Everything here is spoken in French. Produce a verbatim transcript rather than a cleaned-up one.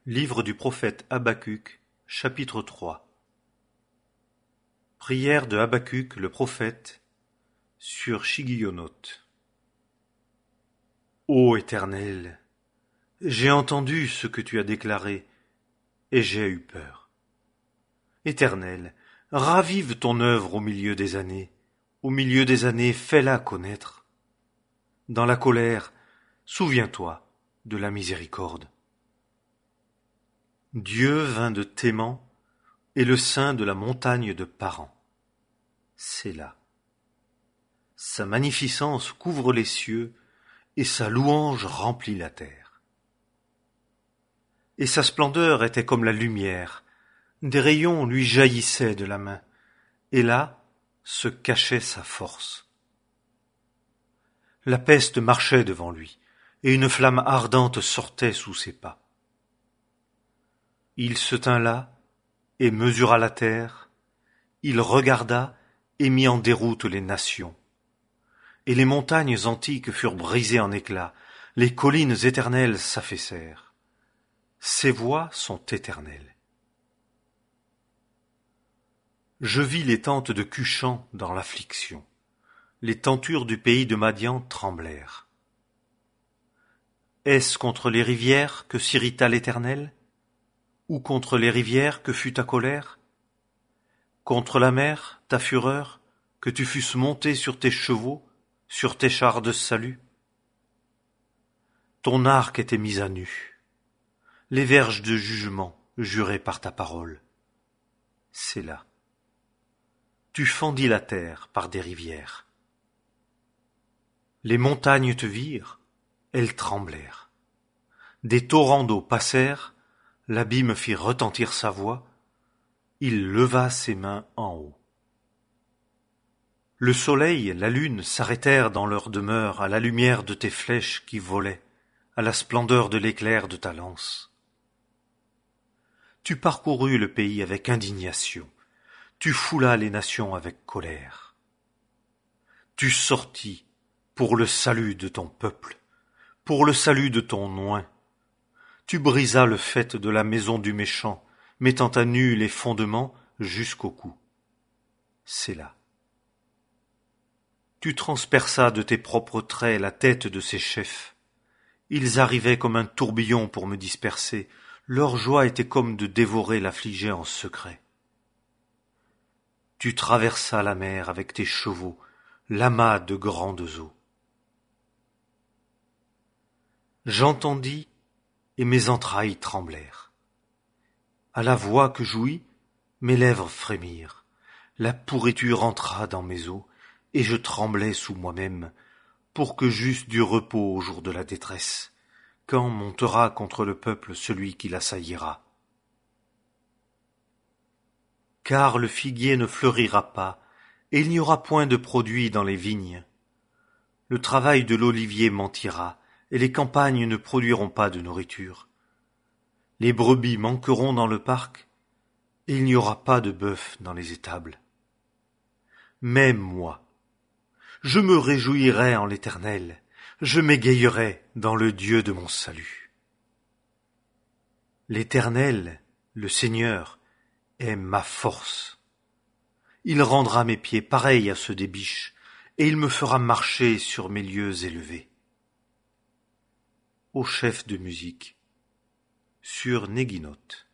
Livre du prophète Habacuc, chapitre trois. Prière de Habacuc le prophète sur Shigionoth. Ô Éternel, j'ai entendu ce que tu as déclaré, et j'ai eu peur. Éternel, ravive ton œuvre au milieu des années, au milieu des années, fais-la connaître. Dans la colère, souviens-toi de la miséricorde. Dieu vint de Théman et le sein de la montagne de Paran. Séla. Sa magnificence couvre les cieux et sa louange remplit la terre. Et sa splendeur était comme la lumière, des rayons lui jaillissaient de la main, et là se cachait sa force. La peste marchait devant lui, et une flamme ardente sortait sous ses pas. Il se tint là, et mesura la terre, il regarda, et mit en déroute les nations. Et les montagnes antiques furent brisées en éclats, les collines éternelles s'affaissèrent. Ses voies sont éternelles. Je vis les tentes de Cushan dans l'affliction. Les tentures du pays de Madian tremblèrent. Est-ce contre les rivières que s'irrita l'Éternel? Ou contre les rivières que fut ta colère? Contre la mer, ta fureur, que tu fusses monté sur tes chevaux, sur tes chars de salut? Ton arc était mis à nu, les verges de jugement jurées par ta parole. C'est là. Tu fendis la terre par des rivières. Les montagnes te virent, elles tremblèrent. Des torrents d'eau passèrent, l'abîme fit retentir sa voix, il leva ses mains en haut. Le soleil, la lune s'arrêtèrent dans leur demeure à la lumière de tes flèches qui volaient, à la splendeur de l'éclair de ta lance. Tu parcourus le pays avec indignation, tu foulas les nations avec colère. Tu sortis pour le salut de ton peuple, pour le salut de ton oint. Tu brisas le faîte de la maison du méchant, mettant à nu les fondements jusqu'au cou. C'est là. Tu transperças de tes propres traits la tête de ses chefs. Ils arrivaient comme un tourbillon pour me disperser. Leur joie était comme de dévorer l'affligé en secret. Tu traversas la mer avec tes chevaux, l'amas de grandes eaux. J'entendis et mes entrailles tremblèrent. À la voix que j'ouïs, mes lèvres frémirent, la pourriture entra dans mes os, et je tremblais sous moi-même, pour que j'eusse du repos au jour de la détresse, quand montera contre le peuple celui qui l'assaillira. Car le figuier ne fleurira pas, et il n'y aura point de produit dans les vignes. Le travail de l'olivier mentira, et les campagnes ne produiront pas de nourriture. Les brebis manqueront dans le parc, et il n'y aura pas de bœuf dans les étables. Mais moi, je me réjouirai en l'Éternel, je m'égayerai dans le Dieu de mon salut. L'Éternel, le Seigneur, est ma force. Il rendra mes pieds pareils à ceux des biches, et il me fera marcher sur mes lieux élevés. Au chef de musique, sur Neginoth.